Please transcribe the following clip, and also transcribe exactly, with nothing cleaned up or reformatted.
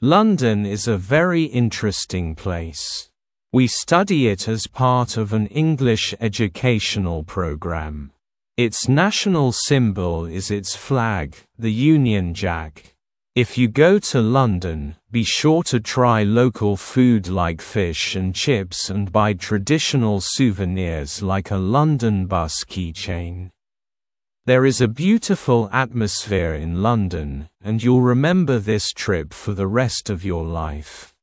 London is a very interesting place. We study it as part of an English educational program. Its national symbol is its flag, the Union Jack. If you go to London, be sure to try local food like fish and chips and buy traditional souvenirs like a London bus keychain. There is a beautiful atmosphere in London, and you'll remember this trip for the rest of your life.